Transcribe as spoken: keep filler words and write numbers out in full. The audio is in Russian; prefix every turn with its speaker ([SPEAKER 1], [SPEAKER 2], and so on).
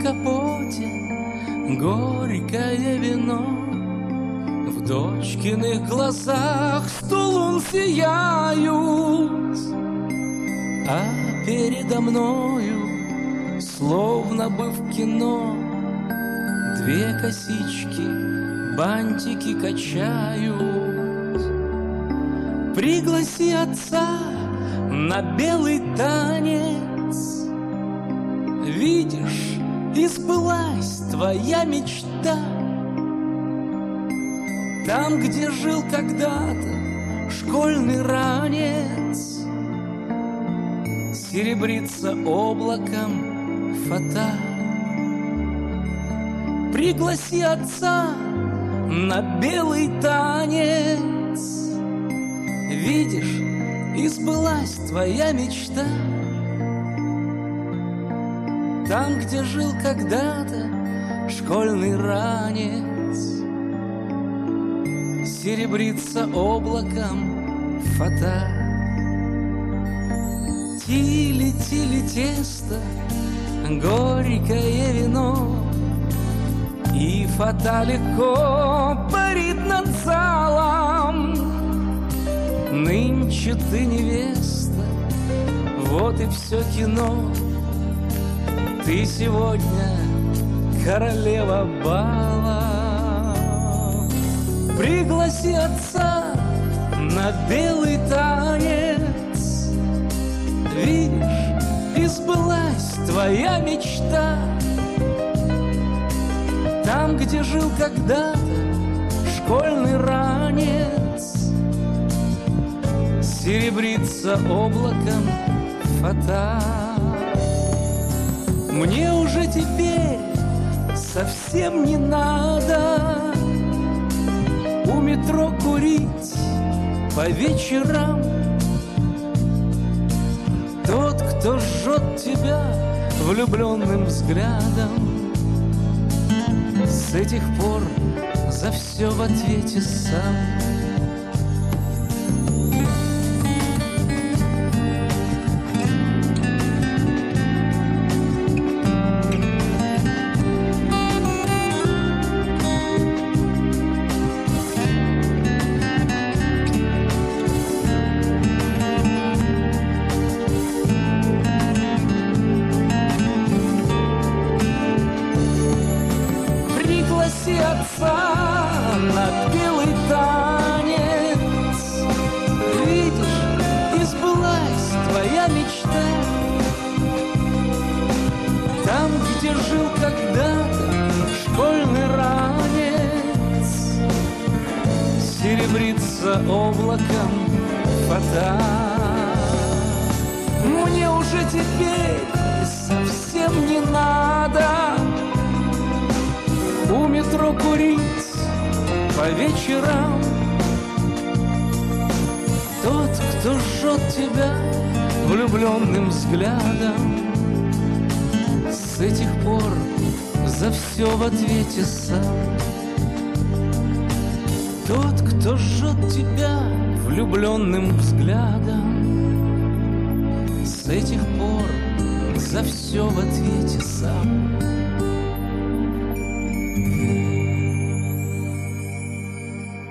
[SPEAKER 1] капоте горькое вино. В дочкиных глазах сто лун сияют, а передо мною, словно бы в кино, две косички бантики качают. Пригласи отца на белый танец. Видишь, избылась твоя мечта. Там, где жил когда-то школьный ранец, серебрится облаком фата. Пригласи отца на белый танец. Видишь, избылась твоя мечта. Там, где жил когда-то школьный ранец, серебрится облаком фата. Тили-тили тесто, горькое вино, и фата легко парит над залом. Нынче ты невеста, вот и все кино. Ты сегодня королева бала. Пригласи отца на белый танец. Видишь, избылась твоя мечта. Там, где жил когда-то школьный ранец, серебрится облаком фата. Мне уже теперь совсем не надо у метро курить по вечерам. Тот, кто жжет тебя влюбленным взглядом, с этих пор за все в ответе сам. Пригласи отца на белый танец. Видишь, избылась твоя мечта. Там, где жил когда-то школьный ранец, серебрится облаком фата. Мне уже теперь совсем не надо у метро курить по вечерам. Тот, кто жжет тебя влюбленным взглядом, с этих пор за все в ответе сам. Тот, кто жжет тебя влюбленным взглядом, с этих пор за все в ответе сам. Thank you.